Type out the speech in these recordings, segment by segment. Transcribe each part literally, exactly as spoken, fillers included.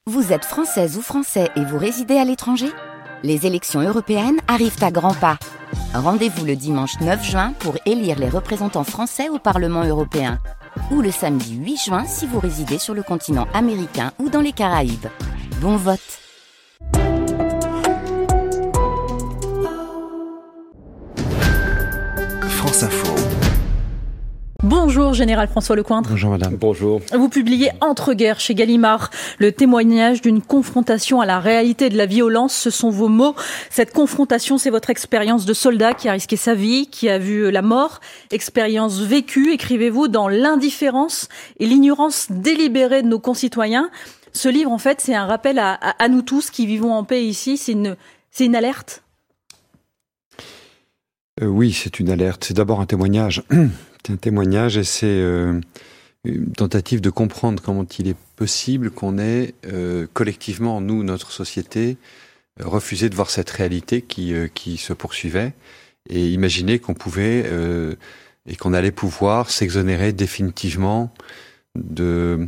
Vous êtes française ou français et vous résidez à l'étranger ? Les élections européennes arrivent à grands pas. Rendez-vous le dimanche neuf juin pour élire les représentants français au Parlement européen. Ou le samedi huit juin si vous résidez sur le continent américain ou dans les Caraïbes. Bon vote! France Info. Bonjour Général François Lecointre. Bonjour Madame. Bonjour. Vous publiez Entre-guerres chez Gallimard, le témoignage d'une confrontation à la réalité de la violence, ce sont vos mots. Cette confrontation, c'est votre expérience de soldat qui a risqué sa vie, qui a vu la mort. Expérience vécue, écrivez-vous, dans l'indifférence et l'ignorance délibérée de nos concitoyens. Ce livre, en fait, c'est un rappel à, à, à nous tous qui vivons en paix ici. C'est une, c'est une alerte. Euh, oui, c'est une alerte. C'est d'abord un témoignage. C'est un témoignage et c'est euh, une tentative de comprendre comment il est possible qu'on ait euh, collectivement, nous, notre société, euh, refusé de voir cette réalité qui, euh, qui se poursuivait et imaginer qu'on pouvait euh, et qu'on allait pouvoir s'exonérer définitivement de,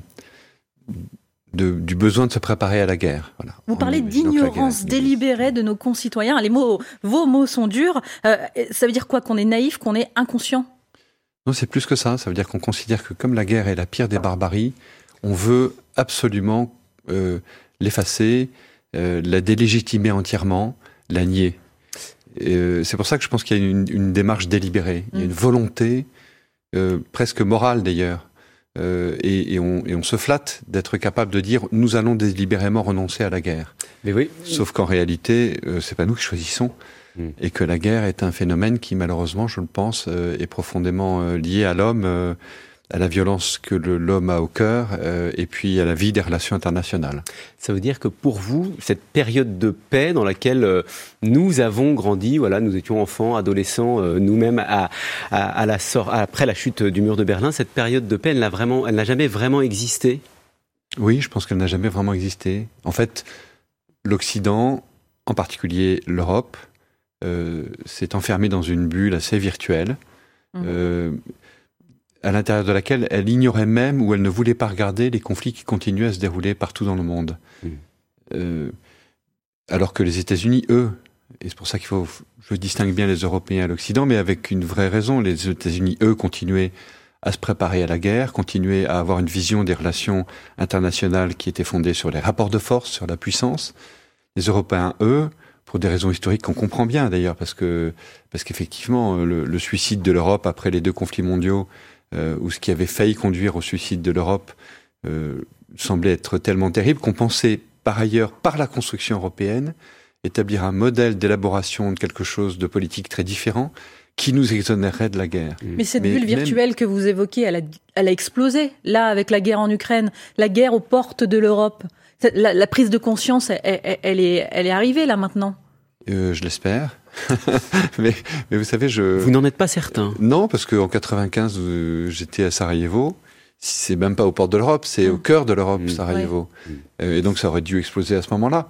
de, du besoin de se préparer à la guerre. Voilà. Vous parlez d'ignorance délibérée de nos concitoyens. Les mots, vos mots sont durs. Euh, ça veut dire quoi? Qu'on est naïf, qu'on est inconscient? Non, c'est plus que ça. Ça veut dire qu'on considère que comme la guerre est la pire des barbaries, on veut absolument euh, l'effacer, euh, la délégitimer entièrement, la nier. Et, euh, c'est pour ça que je pense qu'il y a une, une démarche délibérée. Il y a une volonté, euh, presque morale d'ailleurs. Euh, et, et, on, et on se flatte d'être capable de dire « nous allons délibérément renoncer à la guerre ». Mais oui. Sauf qu'en réalité, euh, c'est pas nous qui choisissons. Et que la guerre est un phénomène qui, malheureusement, je le pense, euh, est profondément euh, lié à l'homme, euh, à la violence que le, l'homme a au cœur, euh, et puis à la vie des relations internationales. Ça veut dire que pour vous, cette période de paix dans laquelle euh, nous avons grandi, voilà, nous étions enfants, adolescents, euh, nous-mêmes, à, à, à la sort, après la chute du mur de Berlin, cette période de paix, elle n'a vraiment, elle n'a jamais vraiment existé. Oui, je pense qu'elle n'a jamais vraiment existé. En fait, l'Occident, en particulier l'Europe, Euh, s'est enfermée dans une bulle assez virtuelle, mmh. euh, à l'intérieur de laquelle elle ignorait même ou elle ne voulait pas regarder les conflits qui continuaient à se dérouler partout dans le monde. Mmh. Euh, alors que les États-Unis, eux, et c'est pour ça qu'il faut, je distingue bien les Européens et l'Occident, mais avec une vraie raison, les États-Unis, eux, continuaient à se préparer à la guerre, continuaient à avoir une vision des relations internationales qui était fondée sur les rapports de force, sur la puissance. Les Européens, eux, pour des raisons historiques qu'on comprend bien d'ailleurs, parce que parce qu'effectivement le, le suicide de l'Europe après les deux conflits mondiaux, euh, ou ce qui avait failli conduire au suicide de l'Europe, euh, semblait être tellement terrible qu'on pensait par ailleurs, par la construction européenne, établir un modèle d'élaboration de quelque chose de politique très différent qui nous exonérerait de la guerre. Mais cette Mais bulle virtuelle même... que vous évoquez, elle a, elle a explosé là avec la guerre en Ukraine, la guerre aux portes de l'Europe. La, la prise de conscience, elle, elle, elle, est, elle est arrivée là maintenant. Euh, je l'espère. mais, mais vous savez, je... Vous n'en êtes pas certain? Non, parce qu'en quatre-vingt-quinze, euh, j'étais à Sarajevo. C'est même pas aux portes de l'Europe, c'est mmh. au cœur de l'Europe, mmh. Sarajevo. Mmh. Euh, et donc ça aurait dû exploser à ce moment-là.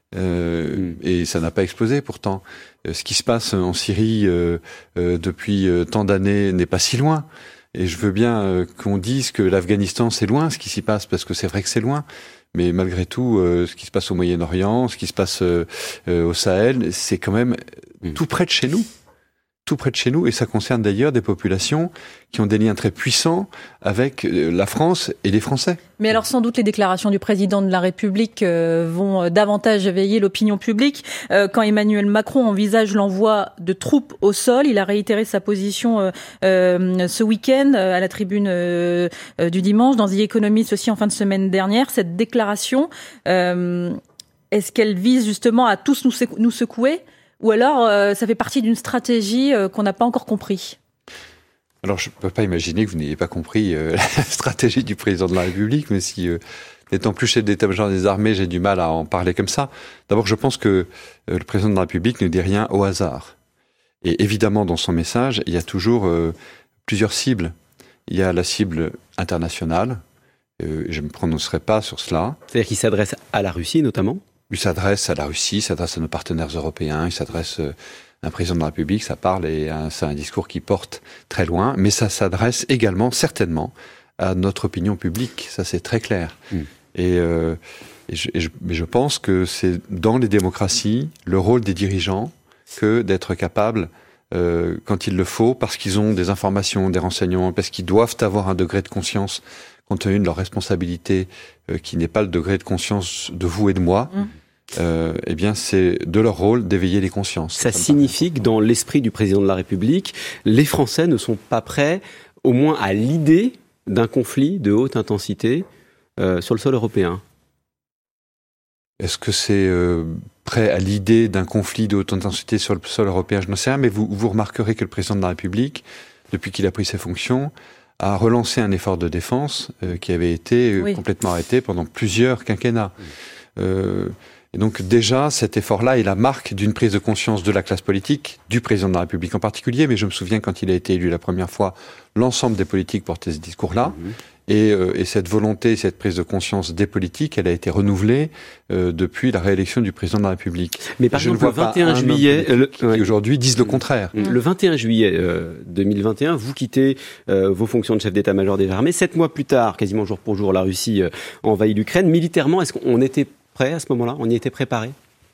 Euh, mmh. Et ça n'a pas explosé pourtant. Euh, ce qui se passe en Syrie euh, euh, depuis euh, tant d'années n'est pas si loin. Et je veux bien euh, qu'on dise que l'Afghanistan c'est loin, ce qui s'y passe, parce que c'est vrai que c'est loin. Mais malgré tout, euh, ce qui se passe au Moyen-Orient, ce qui se passe euh, euh, au Sahel, c'est quand même mmh. tout près de chez nous. Tout près de chez nous. Et ça concerne d'ailleurs des populations qui ont des liens très puissants avec euh, la France et les Français. Mais alors sans doute les déclarations du président de la République euh, vont davantage éveiller l'opinion publique. Euh, quand Emmanuel Macron envisage l'envoi de troupes au sol, il a réitéré sa position euh, euh, ce week-end euh, à la tribune euh, euh, du dimanche, dans The Economist aussi en fin de semaine dernière. Cette déclaration, euh, est-ce qu'elle vise justement à tous nous, secou- nous secouer ? Ou alors, euh, ça fait partie d'une stratégie euh, qu'on n'a pas encore compris? Alors, je ne peux pas imaginer que vous n'ayez pas compris euh, la stratégie du président de la République, mais si, euh, n'étant plus chef d'état-major des armées, j'ai du mal à en parler comme ça. D'abord, je pense que euh, le président de la République ne dit rien au hasard. Et évidemment, dans son message, il y a toujours euh, plusieurs cibles. Il y a la cible internationale, euh, je ne me prononcerai pas sur cela. C'est-à-dire qu'il s'adresse à la Russie, notamment? Il s'adresse à la Russie, il s'adresse à nos partenaires européens, il s'adresse à un président de la République, ça parle et c'est un discours qui porte très loin, mais ça s'adresse également, certainement, à notre opinion publique, ça c'est très clair. Mmh. Et, euh, Et je, et je, mais je pense que c'est dans les démocraties le rôle des dirigeants que d'être capable, euh, quand il le faut, parce qu'ils ont des informations, des renseignements, parce qu'ils doivent avoir un degré de conscience compte tenu de leur responsabilité, euh, qui n'est pas le degré de conscience de vous et de moi. Mmh. Euh, eh bien, c'est de leur rôle d'éveiller les consciences. Ça, ça signifie que dans l'esprit du président de la République, les Français ne sont pas prêts, au moins à l'idée d'un conflit de haute intensité euh, sur le sol européen. Est-ce que c'est euh, prêt à l'idée d'un conflit de haute intensité sur le sol européen? Je n'en sais rien, mais vous, vous remarquerez que le président de la République, depuis qu'il a pris ses fonctions, a relancé un effort de défense euh, qui avait été euh, oui. complètement arrêté pendant plusieurs quinquennats. Oui. Euh, Et donc déjà, cet effort-là est la marque d'une prise de conscience de la classe politique, du président de la République en particulier, mais je me souviens quand il a été élu la première fois, l'ensemble des politiques portaient ce discours-là, mmh. et, euh, et cette volonté, cette prise de conscience des politiques, elle a été renouvelée euh, depuis la réélection du président de la République. Mais par et exemple, le vingt et un juillet... Le... qui ouais. aujourd'hui disent le contraire. Mmh. Le vingt et un juillet euh, deux mille vingt et un, vous quittez euh, vos fonctions de chef d'état-major des armées. Sept mois plus tard, quasiment jour pour jour, la Russie euh, envahit l'Ukraine. Militairement, est-ce qu'on était prêt à ce moment-là? On y était préparé?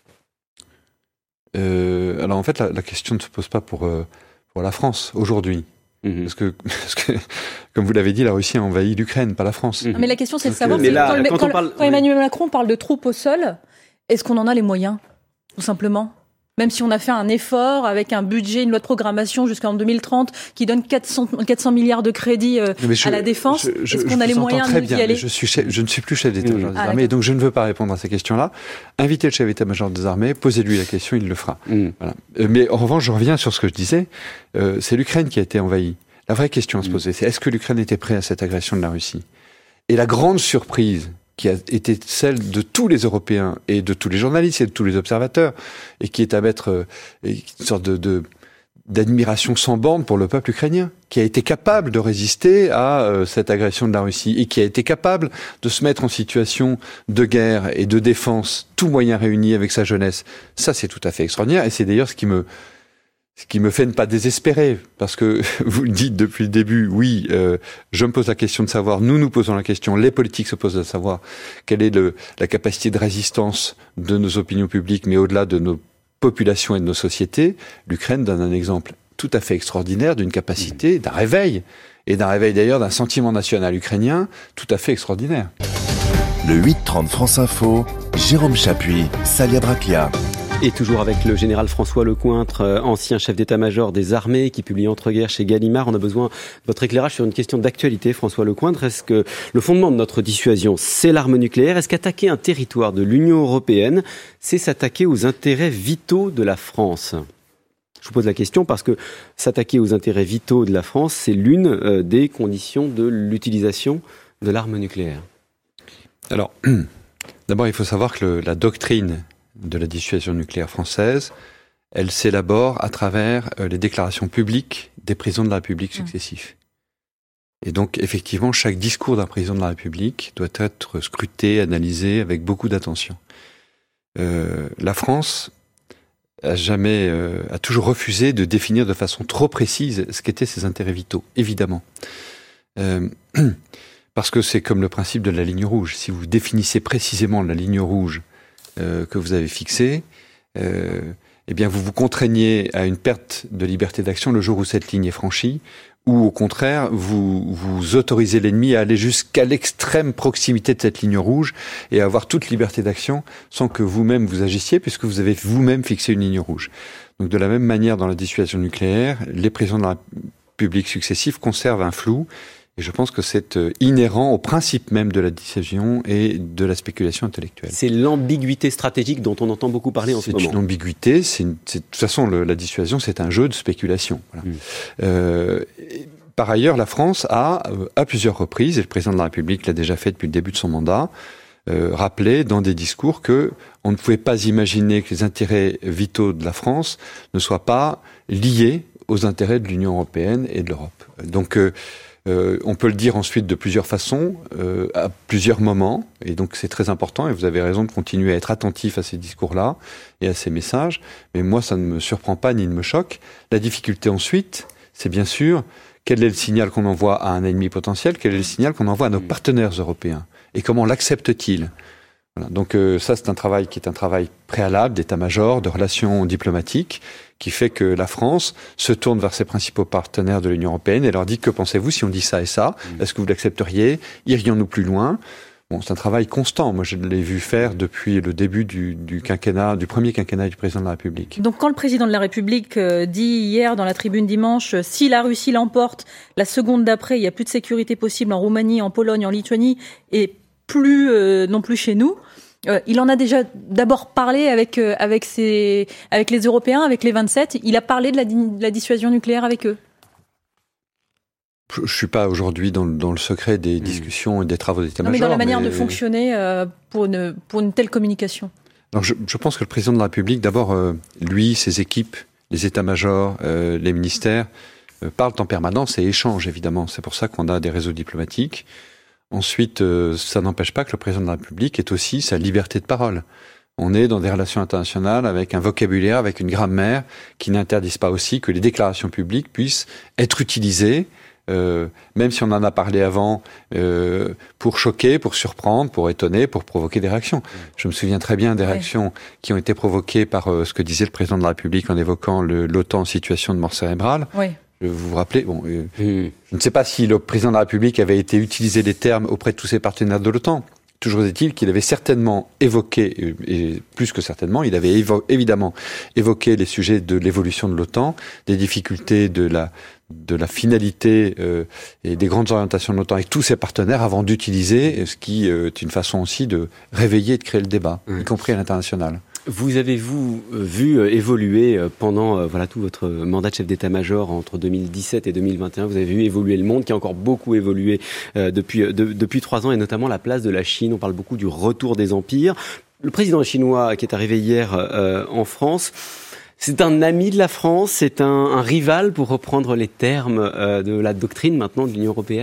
euh, Alors en fait, la, la question ne se pose pas pour, euh, pour la France aujourd'hui. Mmh. Parce, que, parce que, comme vous l'avez dit, la Russie a envahi l'Ukraine, pas la France. Mmh. Mais la question, c'est de savoir, c'est, là, quand, quand, quand, parle... quand Emmanuel Macron parle de troupes au sol, est-ce qu'on en a les moyens, tout simplement? Même si on a fait un effort avec un budget, une loi de programmation jusqu'en deux mille trente qui donne quatre cents milliards de crédits euh, je, à la défense, je, je, est-ce qu'on a les moyens de d'y aller? je, suis chef, je ne suis plus chef d'état-major mmh. des ah, armées, donc je ne veux pas répondre à ces questions-là. Invitez le chef d'état-major des armées, posez-lui la question, il le fera. Mmh. Voilà. Euh, mais en revanche, je reviens sur ce que je disais, euh, c'est l'Ukraine qui a été envahie. La vraie question à se poser, mmh. c'est est-ce que l'Ukraine était prête à cette agression de la Russie? Et la grande surprise qui a été celle de tous les Européens et de tous les journalistes et de tous les observateurs, et qui est à mettre euh, une sorte de, de, d'admiration sans borne pour le peuple ukrainien, qui a été capable de résister à euh, cette agression de la Russie, et qui a été capable de se mettre en situation de guerre et de défense, tous moyens réunis avec sa jeunesse. Ça, c'est tout à fait extraordinaire, et c'est d'ailleurs ce qui me... Ce qui me fait ne pas désespérer, parce que vous le dites depuis le début, oui, euh, je me pose la question de savoir, nous nous posons la question, les politiques se posent de savoir quelle est le, la capacité de résistance de nos opinions publiques, mais au-delà de nos populations et de nos sociétés. L'Ukraine donne un exemple tout à fait extraordinaire d'une capacité, d'un réveil, et d'un réveil d'ailleurs d'un sentiment national ukrainien tout à fait extraordinaire. Le huit trente France Info, Jérôme Chapuis, Salia Braclia. Et toujours avec le général François Lecointre, ancien chef d'état-major des armées, qui publie Entre-guerres chez Gallimard. On a besoin de votre éclairage sur une question d'actualité, François Lecointre. Est-ce que le fondement de notre dissuasion, c'est l'arme nucléaire? Est-ce qu'attaquer un territoire de l'Union européenne, c'est s'attaquer aux intérêts vitaux de la France? Je vous pose la question parce que s'attaquer aux intérêts vitaux de la France, c'est l'une des conditions de l'utilisation de l'arme nucléaire. Alors, d'abord, il faut savoir que le, la doctrine de la dissuasion nucléaire française, elle s'élabore à travers euh, les déclarations publiques des présidents de la République successifs. Mmh. Et donc, effectivement, chaque discours d'un président de la République doit être scruté, analysé avec beaucoup d'attention. Euh, la France a jamais, euh, a toujours refusé de définir de façon trop précise ce qu'étaient ses intérêts vitaux, évidemment. Euh, parce que c'est comme le principe de la ligne rouge. Si vous définissez précisément la ligne rouge Euh, que vous avez fixé, euh, eh bien vous vous contraignez à une perte de liberté d'action le jour où cette ligne est franchie, ou au contraire, vous, vous autorisez l'ennemi à aller jusqu'à l'extrême proximité de cette ligne rouge et à avoir toute liberté d'action sans que vous-même vous agissiez, puisque vous avez vous-même fixé une ligne rouge. Donc de la même manière, dans la dissuasion nucléaire, les présidents de la République successifs conservent un flou. Et je pense que c'est inhérent au principe même de la dissuasion et de la spéculation intellectuelle. C'est l'ambiguïté stratégique dont on entend beaucoup parler en ce moment. C'est une ambiguïté. C'est une, c'est, de toute façon, le, la dissuasion, c'est un jeu de spéculation. Voilà. Mmh. Euh, par ailleurs, la France a, à plusieurs reprises, et le président de la République l'a déjà fait depuis le début de son mandat, euh, rappelé dans des discours que on ne pouvait pas imaginer que les intérêts vitaux de la France ne soient pas liés aux intérêts de l'Union européenne et de l'Europe. Donc, euh, Euh, on peut le dire ensuite de plusieurs façons, euh, à plusieurs moments, et donc c'est très important, et vous avez raison de continuer à être attentif à ces discours-là et à ces messages, mais moi ça ne me surprend pas ni ne me choque. La difficulté ensuite, c'est bien sûr, quel est le signal qu'on envoie à un ennemi potentiel, quel est le signal qu'on envoie à nos partenaires européens, et comment l'acceptent-ils? Voilà. Donc euh, ça, c'est un travail qui est un travail préalable d'état-major, de relations diplomatiques, qui fait que la France se tourne vers ses principaux partenaires de l'Union européenne et leur dit: que pensez-vous si on dit ça et ça ? Est-ce que vous l'accepteriez ? Irions-nous plus loin ? Bon, c'est un travail constant. Moi, je l'ai vu faire depuis le début du, du quinquennat, du premier quinquennat du président de la République. Donc, quand le président de la République euh, dit hier dans la tribune dimanche, euh, si la Russie l'emporte, la seconde d'après, il n'y a plus de sécurité possible en Roumanie, en Pologne, en Lituanie, et plus euh, non plus chez nous. Euh, il en a déjà d'abord parlé avec euh, avec ses, avec les Européens, avec les vingt-sept. Il a parlé de la, de la dissuasion nucléaire avec eux. Je ne suis pas aujourd'hui dans, dans le secret des mmh. discussions et des travaux d'état-major. Non, mais dans la manière mais... de fonctionner euh, pour, une, pour une telle communication. Alors je, je pense que le président de la République, d'abord, euh, lui, ses équipes, les états-majors, euh, les ministères, euh, parlent en permanence et échangent, évidemment. C'est pour ça qu'on a des réseaux diplomatiques. Ensuite, euh, ça n'empêche pas que le président de la République ait aussi sa liberté de parole. On est dans des relations internationales avec un vocabulaire, avec une grammaire qui n'interdisent pas aussi que les déclarations publiques puissent être utilisées, Euh, même si on en a parlé avant, euh, pour choquer, pour surprendre, pour étonner, pour provoquer des réactions. Je me souviens très bien des réactions ouais. qui ont été provoquées par euh, ce que disait le président de la République en évoquant le, l'OTAN en situation de mort cérébrale. Ouais. Vous vous rappelez, bon, euh, mmh. je ne sais pas si le président de la République avait été utilisé des termes auprès de tous ses partenaires de l'OTAN. Toujours est-il qu'il avait certainement évoqué, et plus que certainement, il avait évo- évidemment évoqué les sujets de l'évolution de l'OTAN, des difficultés de la de la finalité euh, et des grandes orientations de l'OTAN avec tous ses partenaires avant d'utiliser ce qui euh, est une façon aussi de réveiller et de créer le débat, mmh. y compris à l'international. Vous avez-vous vu évoluer pendant voilà tout votre mandat de chef d'état-major entre deux mille dix-sept et deux mille vingt et un, vous avez vu évoluer le monde qui a encore beaucoup évolué euh, depuis, de, depuis trois ans et notamment la place de la Chine. On parle beaucoup du retour des empires. Le président chinois qui est arrivé hier euh, en France, c'est un ami de la France, c'est un, un rival pour reprendre les termes euh, de la doctrine maintenant de l'Union européenne ?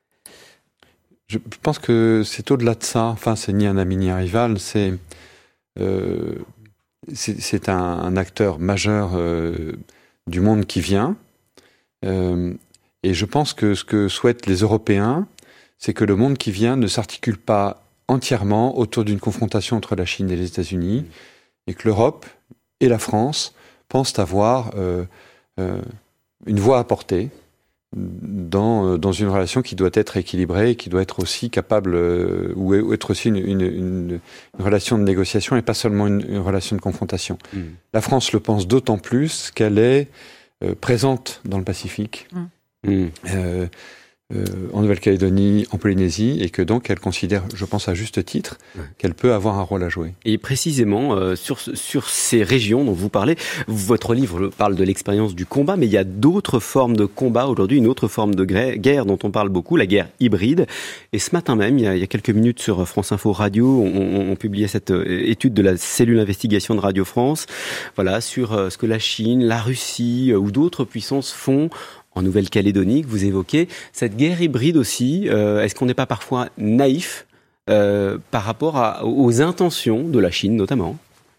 Je pense que c'est au-delà de ça. Enfin, c'est ni un ami ni un rival, c'est... Euh, c'est, c'est un, un acteur majeur euh, du monde qui vient. Euh, et je pense que ce que souhaitent les Européens, c'est que le monde qui vient ne s'articule pas entièrement autour d'une confrontation entre la Chine et les États-Unis, et que l'Europe et la France pensent avoir euh, euh, une voix à porter dans, dans une relation qui doit être équilibrée et qui doit être aussi capable, euh, ou être aussi une, une, une, une relation de négociation et pas seulement une, une relation de confrontation. Mmh. La France le pense d'autant plus qu'elle est euh, présente dans le Pacifique, mmh. euh, euh, en Nouvelle-Calédonie, en Polynésie, et que donc elle considère, je pense à juste titre, ouais. qu'elle peut avoir un rôle à jouer. Et précisément, euh, sur, sur ces régions dont vous parlez, votre livre parle de l'expérience du combat, mais il y a d'autres formes de combat aujourd'hui, une autre forme de guerre dont on parle beaucoup, la guerre hybride. Et ce matin même, il y a, il y a quelques minutes sur France Info Radio, on, on, on publiait cette étude de la cellule d'investigation de Radio France, voilà, sur ce que la Chine, la Russie ou d'autres puissances font en Nouvelle-Calédonie, que vous évoquez. Cette guerre hybride aussi, euh, est-ce qu'on n'est pas parfois naïf euh, par rapport à, aux intentions de la Chine, notamment ?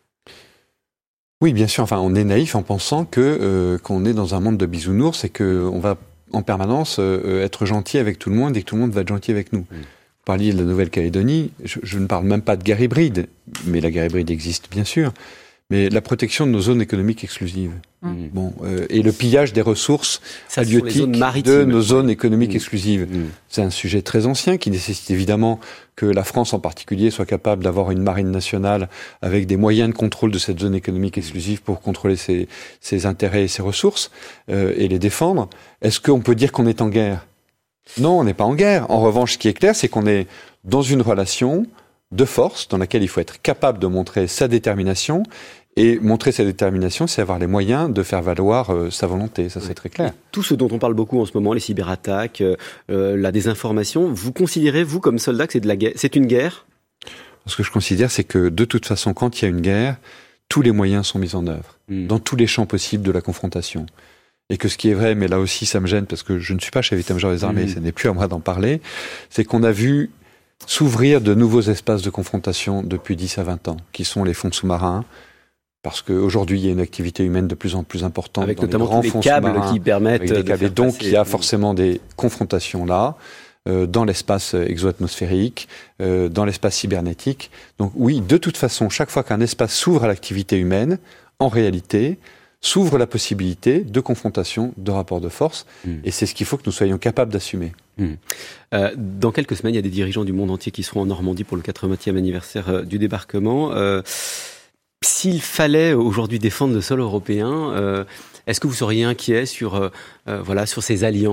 Oui, bien sûr. Enfin, on est naïf en pensant que euh, qu'on est dans un monde de bisounours et qu'on va en permanence euh, être gentil avec tout le monde et que tout le monde va être gentil avec nous. Mmh. Vous parliez de la Nouvelle-Calédonie. Je, je ne parle même pas de guerre hybride, mais la guerre hybride existe, bien sûr. Mais la protection de nos zones économiques exclusives. Mmh. Bon, euh, et le pillage des ressources halieutiques de nos zones économiques mmh. exclusives. Mmh. C'est un sujet très ancien qui nécessite évidemment que la France en particulier soit capable d'avoir une marine nationale avec des moyens de contrôle de cette zone économique exclusive pour contrôler ses, ses intérêts et ses ressources euh, et les défendre. Est-ce qu'on peut dire qu'on est en guerre ? Non, on n'est pas en guerre. En revanche, ce qui est clair, c'est qu'on est dans une relation de force dans laquelle il faut être capable de montrer sa détermination. Et montrer sa détermination, c'est avoir les moyens de faire valoir euh, sa volonté, ça c'est très clair. Et tout ce dont on parle beaucoup en ce moment, les cyberattaques, euh, la désinformation, vous considérez, vous, comme soldat, que c'est, de la guerre, c'est une guerre ? Ce que je considère, c'est que de toute façon, quand il y a une guerre, tous les moyens sont mis en œuvre, mmh. dans tous les champs possibles de la confrontation. Et que ce qui est vrai, mais là aussi ça me gêne, parce que je ne suis pas chef d'état-major des armées, mmh. ce n'est plus à moi d'en parler, c'est qu'on a vu s'ouvrir de nouveaux espaces de confrontation depuis dix à vingt ans, qui sont les fonds sous-marins, parce qu'aujourd'hui, il y a une activité humaine de plus en plus importante avec dans notamment les grands tous les fonds câbles sous-marins, qui permettent avec des câbles. de Et donc, passer. il y a forcément des confrontations là. euh, dans l'espace exo-atmosphérique, euh, dans l'espace cybernétique. Donc oui, de toute façon, chaque fois qu'un espace s'ouvre à l'activité humaine, en réalité, s'ouvre la possibilité de confrontation, de rapport de force, mmh. et c'est ce qu'il faut que nous soyons capables d'assumer. Mmh. Euh, dans quelques semaines, il y a des dirigeants du monde entier qui seront en Normandie pour le quatre-vingtième anniversaire euh, du débarquement. Euh, s'il fallait aujourd'hui défendre le sol européen, euh, est-ce que vous seriez inquiet sur, euh, euh, voilà, sur ces alliances ?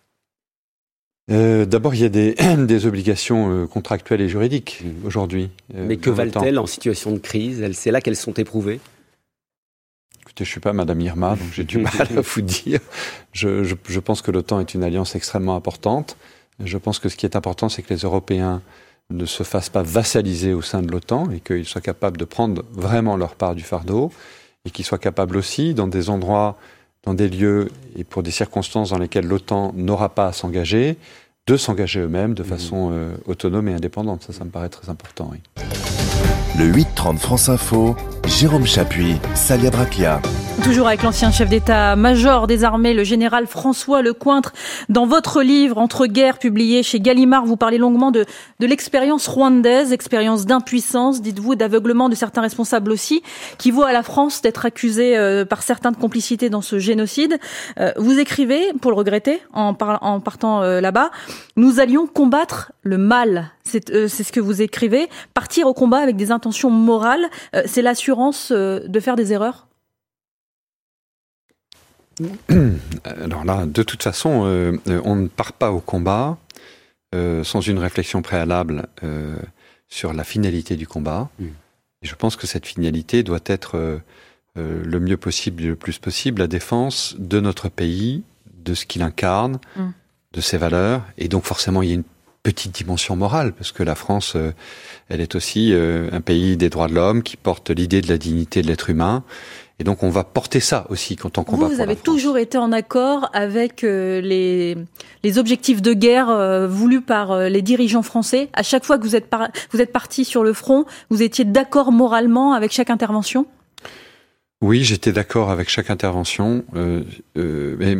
Euh, d'abord, il y a des, des obligations euh, contractuelles et juridiques mmh. aujourd'hui. Euh, Mais que valent-elles en situation de crise ? C'est là qu'elles sont éprouvées ? Écoutez, je ne suis pas Madame Irma, donc j'ai du mal à vous dire. Je, je, je pense que l'OTAN est une alliance extrêmement importante. Je pense que ce qui est important, c'est que les Européens ne se fassent pas vassaliser au sein de l'OTAN et qu'ils soient capables de prendre vraiment leur part du fardeau et qu'ils soient capables aussi, dans des endroits, dans des lieux et pour des circonstances dans lesquelles l'OTAN n'aura pas à s'engager, de s'engager eux-mêmes de façon euh, autonome et indépendante. Ça, ça me paraît très important, oui. Le huit trente France Info, Jérôme Chapuis, Salia Braclia. Toujours avec l'ancien chef d'état-major des armées, le général François Lecointre. Dans votre livre « Entre-guerres » publié chez Gallimard, vous parlez longuement de, de l'expérience rwandaise, expérience d'impuissance, dites-vous, d'aveuglement de certains responsables aussi, qui vaut à la France d'être accusée euh, par certains de complicité dans ce génocide. Euh, vous écrivez, pour le regretter, en, par, en partant euh, là-bas, « Nous allions combattre le mal ». C'est, euh, c'est ce que vous écrivez. Partir au combat avec des intentions morales, euh, c'est l'assurance euh, de faire des erreurs ? Alors là, de toute façon, euh, on ne part pas au combat euh, sans une réflexion préalable euh, sur la finalité du combat. Mmh. Et je pense que cette finalité doit être euh, euh, le mieux possible et le plus possible la défense de notre pays, de ce qu'il incarne, mmh. de ses valeurs. Et donc forcément, il y a une petite dimension morale, parce que la France, euh, elle est aussi euh, un pays des droits de l'homme qui porte l'idée de la dignité de l'être humain. Et donc on va porter ça aussi quand on combat. Vous, vous avez pour la France. toujours été en accord avec euh, les les objectifs de guerre euh, voulus par euh, les dirigeants français. À chaque fois que vous êtes par, vous êtes parti sur le front, vous étiez d'accord moralement avec chaque intervention ? Oui, j'étais d'accord avec chaque intervention. Euh, euh, mais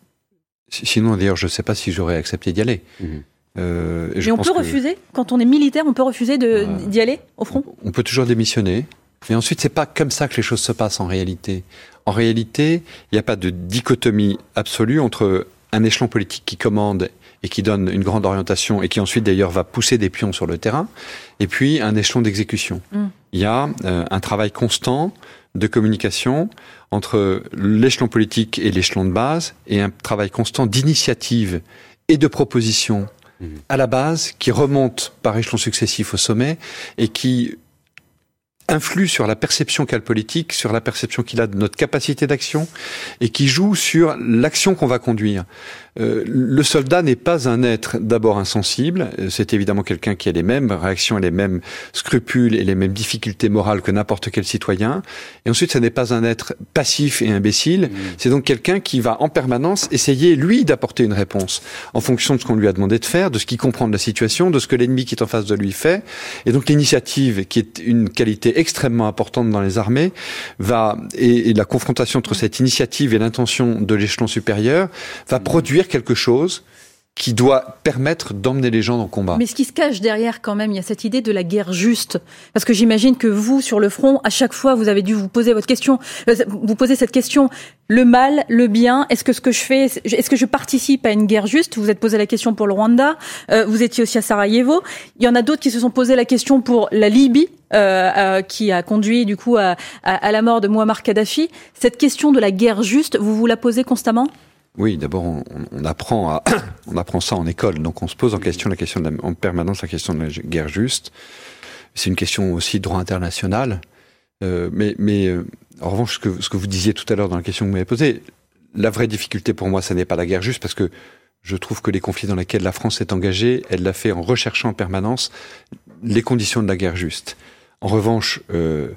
sinon, d'ailleurs, je ne sais pas si j'aurais accepté d'y aller. Mmh. Euh, et mais je on pense peut que... refuser quand on est militaire, on peut refuser de, euh, d'y aller au front ? On peut toujours démissionner. Mais ensuite, c'est pas comme ça que les choses se passent en réalité. En réalité, il n'y a pas de dichotomie absolue entre un échelon politique qui commande et qui donne une grande orientation et qui ensuite d'ailleurs va pousser des pions sur le terrain, et puis un échelon d'exécution. Mm. Il y a euh, un travail constant de communication entre l'échelon politique et l'échelon de base, et un travail constant d'initiative et de proposition mm. à la base qui remonte par échelons successifs au sommet et qui influe sur la perception qu'a le politique, sur la perception qu'il a de notre capacité d'action et qui joue sur l'action qu'on va conduire. Euh, le soldat n'est pas un être d'abord insensible, c'est évidemment quelqu'un qui a les mêmes réactions et les mêmes scrupules et les mêmes difficultés morales que n'importe quel citoyen. Et ensuite, ce n'est pas un être passif et imbécile, mmh. c'est donc quelqu'un qui va en permanence essayer, lui, d'apporter une réponse en fonction de ce qu'on lui a demandé de faire, de ce qu'il comprend de la situation, de ce que l'ennemi qui est en face de lui fait. Et donc l'initiative, qui est une qualité extrêmement importante dans les armées, va et, et la confrontation entre cette initiative et l'intention de l'échelon supérieur va mmh. produire quelque chose qui doit permettre d'emmener les gens dans le combat. Mais ce qui se cache derrière quand même, il y a cette idée de la guerre juste. Parce que j'imagine que vous, sur le front, à chaque fois, vous avez dû vous poser votre question, euh, vous poser cette question, le mal, le bien, est-ce que ce que je fais, est-ce que je participe à une guerre juste ? Vous vous êtes posé la question pour le Rwanda, euh, vous étiez aussi à Sarajevo. Il y en a d'autres qui se sont posé la question pour la Libye, euh, euh, qui a conduit du coup à, à, à la mort de Mouammar Kadhafi. Cette question de la guerre juste, vous vous la posez constamment ? Oui, d'abord, on, on, apprend à, on apprend ça en école, donc on se pose en question la question de la, en permanence la question de la guerre juste. C'est une question aussi de droit international, euh, mais, mais euh, en revanche, ce que, ce que vous disiez tout à l'heure dans la question que vous m'avez posée, la vraie difficulté pour moi, ça n'est pas la guerre juste, parce que je trouve que les conflits dans lesquels la France est engagée, elle l'a fait en recherchant en permanence les conditions de la guerre juste. En revanche, euh,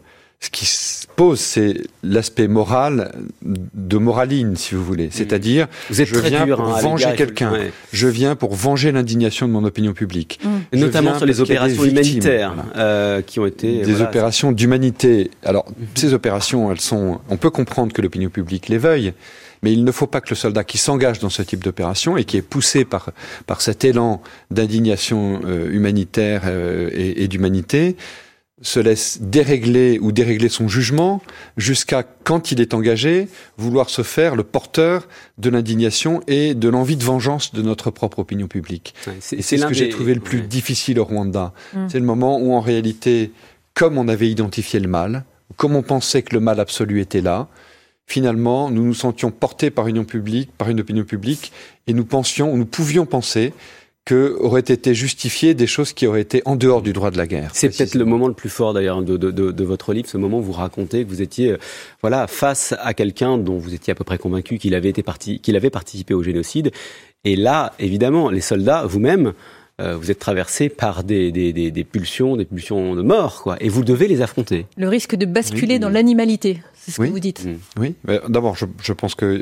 ce qui se pose, c'est l'aspect moral de Moraline, si vous voulez. C'est-à-dire, vous êtes je viens dur, pour hein, venger gars, quelqu'un. Ouais. Je viens pour venger l'indignation de mon opinion publique. Mmh. Notamment sur les opérations humanitaires voilà. euh, qui ont été... Des voilà, opérations c'est... d'humanité. Alors, mmh. ces opérations, elles sont... On peut comprendre que l'opinion publique les veuille, mais il ne faut pas que le soldat qui s'engage dans ce type d'opération et qui est poussé par, par cet élan d'indignation euh, humanitaire euh, et, et d'humanité se laisse dérégler ou dérégler son jugement jusqu'à, quand il est engagé, vouloir se faire le porteur de l'indignation et de l'envie de vengeance de notre propre opinion publique. Ouais, c'est, et c'est, c'est ce que des... j'ai trouvé le plus ouais. difficile au Rwanda. Mmh. C'est le moment où, en réalité, comme on avait identifié le mal, comme on pensait que le mal absolu était là, finalement, nous nous sentions portés par une opinion publique, par une opinion publique, et nous pensions, nous pouvions penser que auraient été justifiées des choses qui auraient été en dehors du droit de la guerre. C'est peut-être le moment le plus fort d'ailleurs de, de, de, de votre livre, ce moment où vous racontez que vous étiez voilà, face à quelqu'un dont vous étiez à peu près convaincu qu'il avait, été parti, qu'il avait participé au génocide. Et là, évidemment, les soldats, vous-même, euh, vous êtes traversés par des, des, des, des pulsions, des pulsions de mort, quoi. Et vous devez les affronter. Le risque de basculer oui, dans oui. l'animalité, c'est ce oui. que vous dites. Oui, mais d'abord, je, je pense que...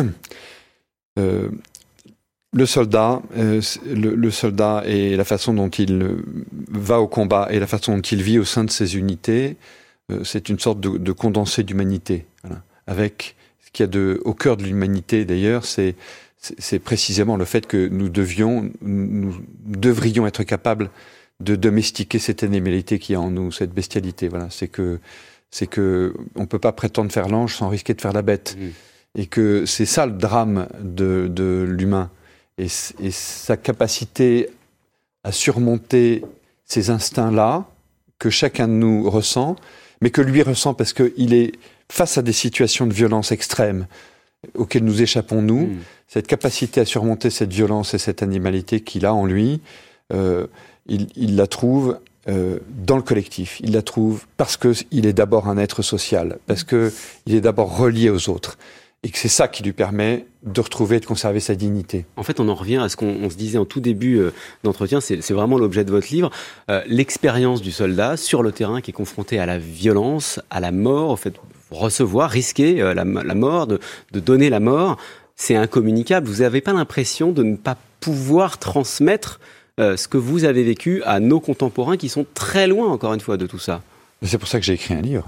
euh, Le soldat, euh, le, le soldat et la façon dont il euh, va au combat et la façon dont il vit au sein de ses unités, euh, c'est une sorte de, de condensé d'humanité. Voilà. Avec ce qu'il y a de, au cœur de l'humanité d'ailleurs, c'est, c'est, c'est précisément le fait que nous devions, nous devrions être capables de domestiquer cette animalité qui est en nous, cette bestialité. Voilà, c'est que, c'est que on peut pas prétendre faire l'ange sans risquer de faire la bête, mmh. et que c'est ça le drame de, de l'humain. Et, et sa capacité à surmonter ces instincts-là, que chacun de nous ressent, mais que lui ressent parce qu'il est face à des situations de violence extrême auxquelles nous échappons, nous, mmh. cette capacité à surmonter cette violence et cette animalité qu'il a en lui, euh, il, il la trouve euh, dans le collectif. Il la trouve parce qu'il est d'abord un être social, parce qu'il est d'abord relié aux autres. Et que c'est ça qui lui permet de retrouver et de conserver sa dignité. En fait, on en revient à ce qu'on on se disait en tout début euh, d'entretien, c'est, c'est vraiment l'objet de votre livre, euh, l'expérience du soldat sur le terrain qui est confronté à la violence, à la mort, au fait de recevoir, risquer euh, la, la mort, de, de donner la mort, c'est incommunicable. Vous n'avez pas l'impression de ne pas pouvoir transmettre euh, ce que vous avez vécu à nos contemporains qui sont très loin, encore une fois, de tout ça? C'est pour ça que j'ai écrit un livre.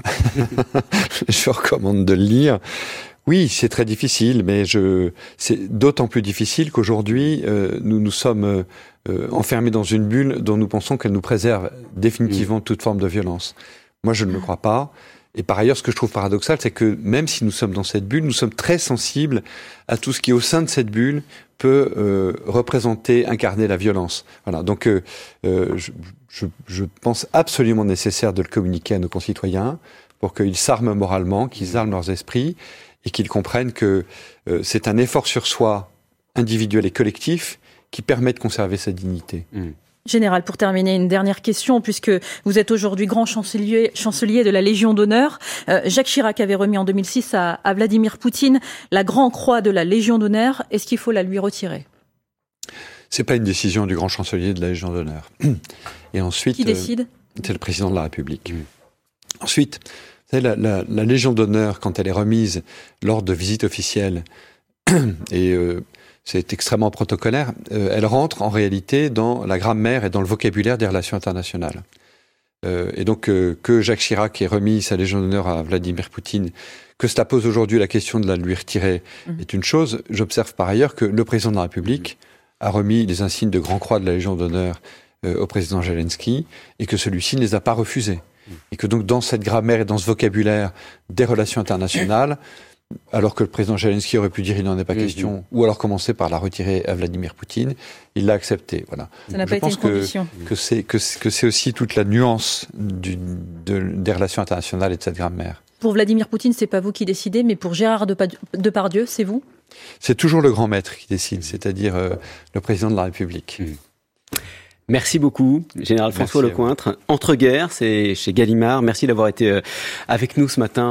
Je recommande de le lire. Oui, c'est très difficile, mais je, c'est d'autant plus difficile qu'aujourd'hui, euh, nous nous sommes euh, enfermés dans une bulle dont nous pensons qu'elle nous préserve définitivement de toute forme de violence. Moi, je ne le crois pas. Et par ailleurs, ce que je trouve paradoxal, c'est que même si nous sommes dans cette bulle, nous sommes très sensibles à tout ce qui, au sein de cette bulle, peut euh, représenter, incarner la violence. Voilà. Donc, euh, euh, je, je, je pense absolument nécessaire de le communiquer à nos concitoyens pour qu'ils s'arment moralement, qu'ils arment leurs esprits, et qu'ils comprennent que euh, c'est un effort sur soi, individuel et collectif, qui permet de conserver sa dignité. Mmh. Général, pour terminer, une dernière question, puisque vous êtes aujourd'hui grand chancelier, chancelier de la Légion d'honneur. Euh, Jacques Chirac avait remis en deux mille six à, à Vladimir Poutine la Grande Croix de la Légion d'honneur. Est-ce qu'il faut la lui retirer ? C'est pas une décision du grand chancelier de la Légion d'honneur. Et ensuite, qui décide ? euh, C'est le président de la République. Mmh. Ensuite... Vous savez, la, la, la Légion d'honneur, quand elle est remise lors de visites officielles, et euh, c'est extrêmement protocolaire, euh, elle rentre en réalité dans la grammaire et dans le vocabulaire des relations internationales. Euh, et donc euh, que Jacques Chirac ait remis sa Légion d'honneur à Vladimir Poutine, que cela pose aujourd'hui la question de la lui retirer, mmh. est une chose. J'observe par ailleurs que le président de la République mmh. a remis les insignes de Grand Croix de la Légion d'honneur euh, au président Zelensky, et que celui-ci ne les a pas refusés. Et que donc dans cette grammaire et dans ce vocabulaire des relations internationales, alors que le président Zelensky aurait pu dire il n'en est pas mmh, question, mmh. ou alors commencer par la retirer à Vladimir Poutine, il l'a accepté. Voilà. Ça n'a Je pas été pense une que, condition. Que c'est, que, c'est, que c'est aussi toute la nuance du, de, des relations internationales et de cette grammaire. Pour Vladimir Poutine, c'est pas vous qui décidez, mais pour Gérard Depardieu, c'est vous ? C'est toujours le grand maître qui décide, c'est-à-dire euh, le président de la République. Mmh. Merci beaucoup, Général François Lecointre. Entre guerres, c'est chez Gallimard. Merci d'avoir été avec nous ce matin.